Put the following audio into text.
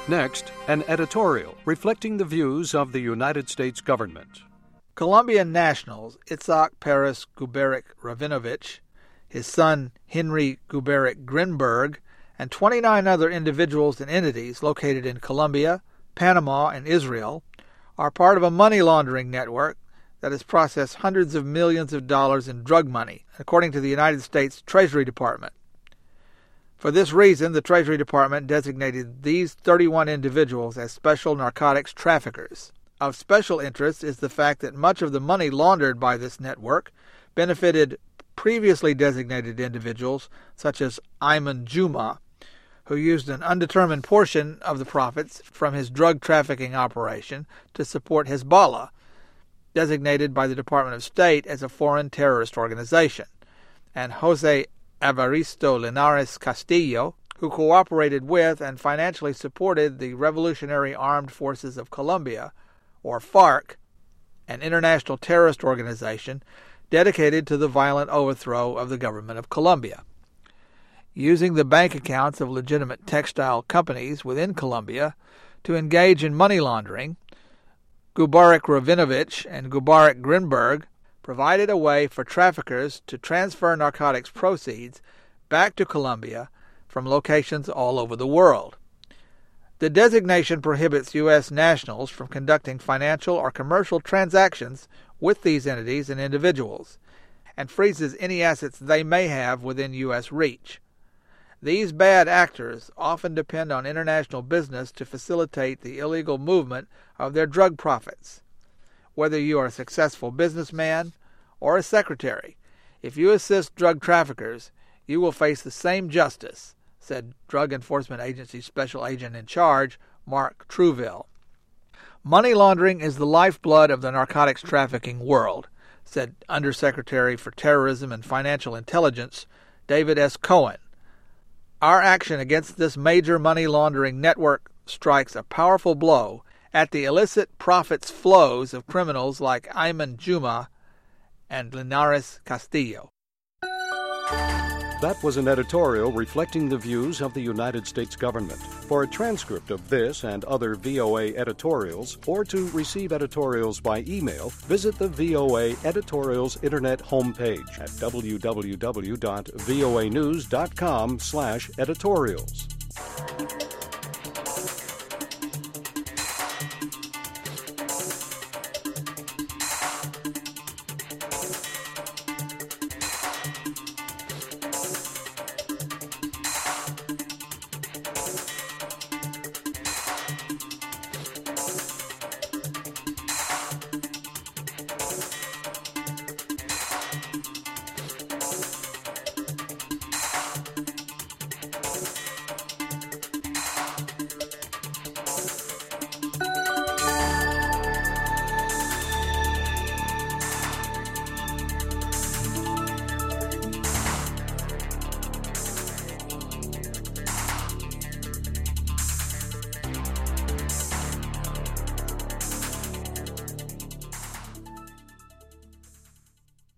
Next, an editorial reflecting the views of the United States government. Colombian nationals Itzhak Perez Guberek Ravinovich, his son Henry Guberek Grinberg, and 29 other individuals and entities located in Colombia, Panama, and Israel are part of a money laundering network that has processed hundreds of millions of dollars in drug money, according to the United States Treasury Department. For this reason, the Treasury Department designated these 31 individuals as special narcotics traffickers. Of special interest is the fact that much of the money laundered by this network benefited previously designated individuals such as Ayman Juma, who used an undetermined portion of the profits from his drug trafficking operation to support Hezbollah, designated by the Department of State as a foreign terrorist organization, and Jose Evaristo Linares Castillo, who cooperated with and financially supported the Revolutionary Armed Forces of Colombia, or FARC, an international terrorist organization dedicated to the violent overthrow of the government of Colombia. Using the bank accounts of legitimate textile companies within Colombia to engage in money laundering, Guberek Ravinovich and Guberek Grinberg provided a way for traffickers to transfer narcotics proceeds back to Colombia from locations all over the world. The designation prohibits U.S. nationals from conducting financial or commercial transactions with these entities and individuals, and freezes any assets they may have within U.S. reach. These bad actors often depend on international business to facilitate the illegal movement of their drug profits. Whether you are a successful businessman or a secretary, if you assist drug traffickers, you will face the same justice, said Drug Enforcement Agency Special Agent in Charge, Mark Trouville. Money laundering is the lifeblood of the narcotics trafficking world, said Undersecretary for Terrorism and Financial Intelligence, David S. Cohen. Our action against this major money laundering network strikes a powerful blow at the illicit profits flows of criminals like Ayman Juma and Linares Castillo. That was an editorial reflecting the views of the United States government. For a transcript of this and other VOA editorials, or to receive editorials by email, visit the VOA Editorials Internet homepage at www.voanews.com/editorials.